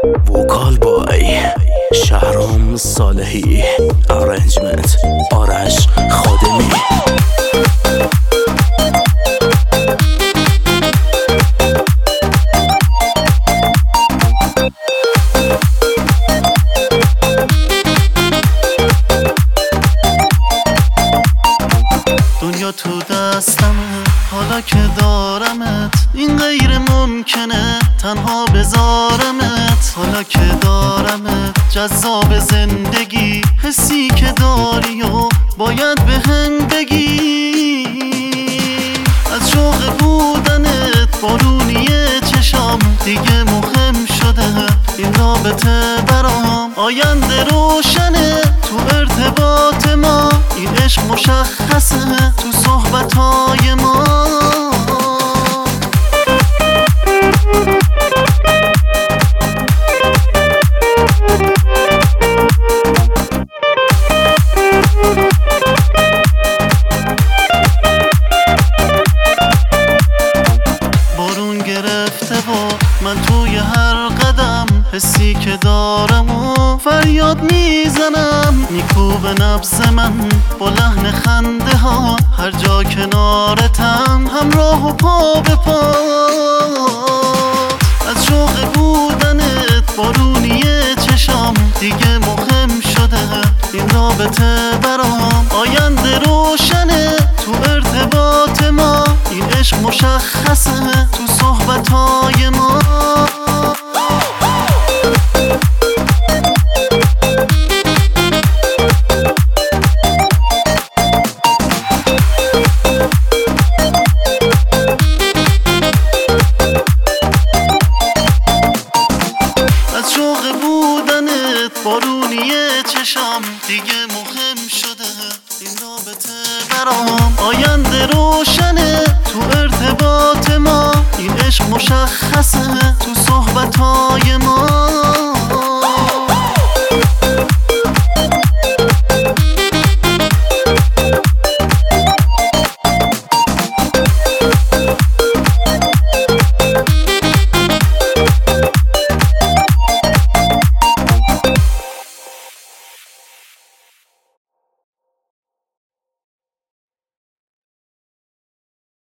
وکال بای شهرام صالحی، ارنجمنت آرش خادمی. دنیا تو دستمه حالا که دارمت، این غیر ممکنه تنها بذارمت. حالا که دارمت جذاب زندگی، حسی که داری و باید به هم بگی. از شوق بودنت بارونی چشام دیگه مهم شده این رابطه برام. آینده روشنه تو ارتباط ما، این عشق مشخصه تو صحبتهای ما. بارون گرفته و من توی هر قدم، حسی که دارم و فریاد میزنم. میکوبه نبض من با لحن خنده ها، هر جا کنارتم همراه و پا به پا. از شوق بودنت بارونی چشام دیگه مهم شده این رابطه برام. آینده روشنه تو ارتباط ما، این عشق مشخصه تو صحبتهای ما. از شوق بودنت بارونی چشام دیگه مهم شده این رابطه برام. آینده